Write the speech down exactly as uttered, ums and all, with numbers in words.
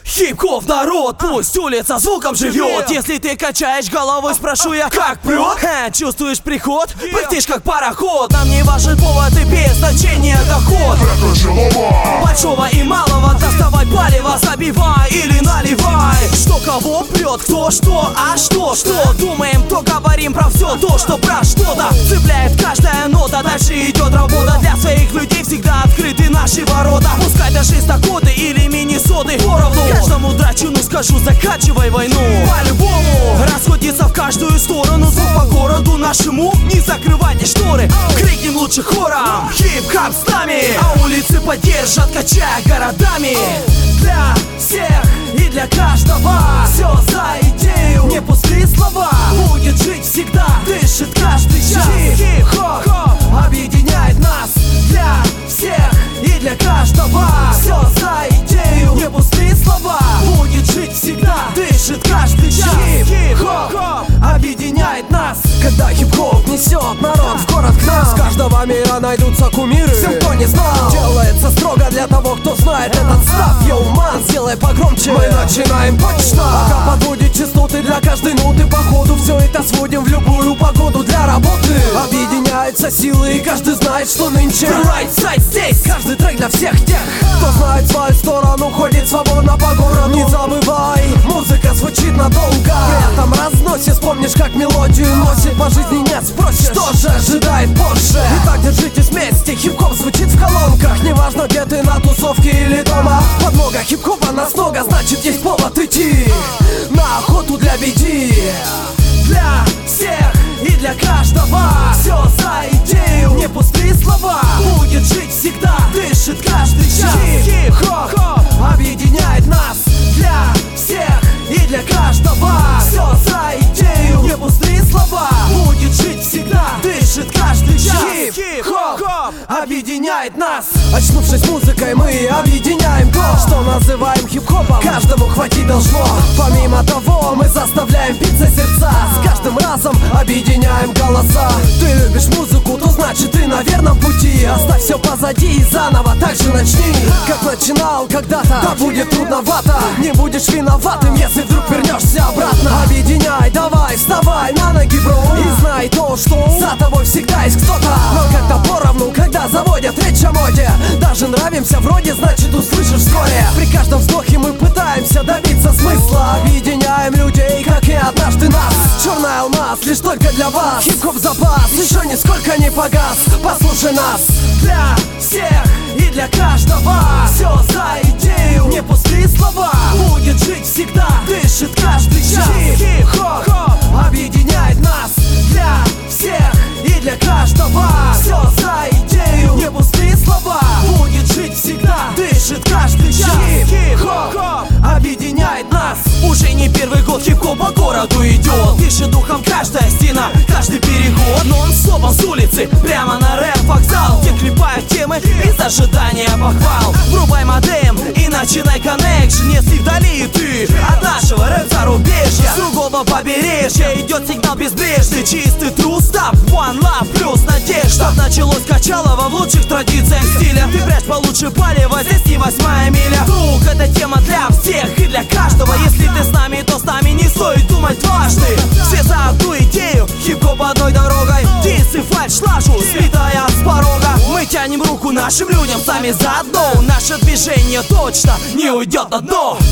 Хип-хоп народ, пусть улица звуком живет. Если ты качаешь головой, спрошу я, как прет? Ха, чувствуешь приход? Пыхтишь как пароход. Нам не важен повод и без значения доход. Большого и малого доставай палево, забивай или наливай. Что кого прет, кто что, а что, что думаем, то говорим про все то, что про что-то. Цепляет каждая нота, дальше идет работа. Для своих людей всегда открыты наши ворота. Пускай даже стакоты или мини-соды поровну. Каждому драчуну скажу, заканчивай войну. По-любому расходится в каждую сторону. Звук по городу нашему, не закрывайте шторы. Крикнем лучше хором, хип-хоп с нами. А улицы поддержат, качая городами. Для всех и для каждого, все за идею, не пустые слова. Будет жить всегда, дышит каждый час. Хип-хоп объединяет нас. Для всех и для каждого, все за идею, не пустые слова. Будет жить всегда, дышит каждый час. Хип-хоп объединяет нас. Когда хип-хоп несет народ в город к нам, с каждого мира найдутся кумиры. Всем, кто не знал, делается строго для того, кто знает этот став. Йоу-ман, сделай погромче, мы начинаем точно. Пока подводит частоты для каждой ноты. Походу все это сводим в любую погоду для работы. Объединяются силы, и каждый знает, что нынче right side здесь. Каждый трек для всех тех, кто знает свою сторону, ходит свободно по городу. Не забывай, музыка звучит надолго. При этом разносе, вспомнишь, как мелодию носит. По жизни не спросишь, что же ожидает позже. Итак, держитесь вместе, хип-хоп звучит в колонках. Неважно, где ты, на тусовке или дома. Подмога хип-хопа нас много, значит есть повод идти на охоту для беды. Для всех и для каждого, все за идею, не пустые слова. Будет жить всегда, дышит каждый час. Хип-хоп объединяет нас. Для всех и для каждого, все за идею, не пустые слова. Будет жить всегда, дышит каждый час. Хип-хоп объединяет нас. Очнувшись музыкой, мы объединяем то, что называем хип-хопом. Каждому хватить должно. Помимо того, мы заставляем биться сердца. С каждым разом объединяем голоса. Ты любишь музыку, то значит ты на верном пути. Оставь все позади и заново так же начни. Как начинал когда-то, да будет трудновато. Не будешь виноватым, если вдруг вернешься обратно. Объединяй, давай, вставай на ноги, бро. И знай то, что за тобой всегда есть кто-то. Но когда поровну, когда заводят речь о моде, даже нравимся вроде, значит услышишь вскоре. При каждом вздохе мы пытаемся добиться смысла. Объединяем людей, как и однажды нас. Черный алмаз лишь только для вас. Хип-хоп запас еще нисколько не погас. Послушай нас. Для всех и для каждого, все за идею, не пустые слова. Будет жить всегда, дышит каждый час. Хип-хоп объединяет нас. Для всех и для каждого, все за идею, не пустые слова. Будет жить всегда, дышит каждый час. Хип-хоп объединяет нас. Уже не первый год хип-хоп по городу идет. Дышит духом каждая стена, каждый переход. Нон-стопом с улицы прямо на рэп-вокзал, где клепают темы без ожидания похвал. Врубай модем и начинай коннекшн. Если вдали ты от нашего рэп-зарубежья, с другого побережья идет сигнал безбрежный. Чистый true stop, one love плюс надежда. Чтоб началось Качалово в лучших традициях стиля. Ты прячь получше палево, здесь не восьмая миля. Друг, эта тема для всех и для каждого. Если ты с нами, то с нами не стоит думать дважды. Все за одну идею, хип-хоп одной дорогой. Дисс и фальшь лажу, сбитая с порога. Мы тянем руку нашим людям, сами заодно. Наше движение точно не уйдет на дно.